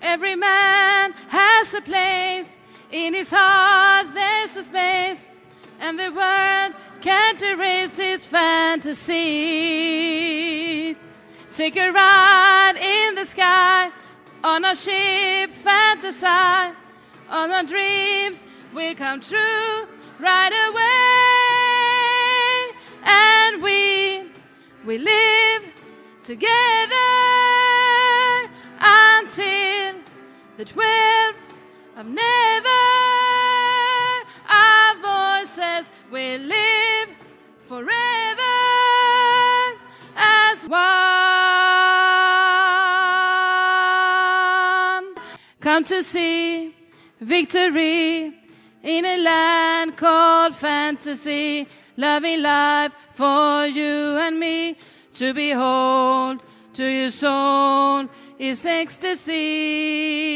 Every man has a place. In his heart there's a space. And the world can't erase his fantasies. Take a ride in the sky. On our ship, fantasize. All our dreams will come true right away. And we live together until the 12th of never. Our voices will live forever as one. Come to see victory in a land called fantasy. Loving life for you and me. To behold to your soul is ecstasy.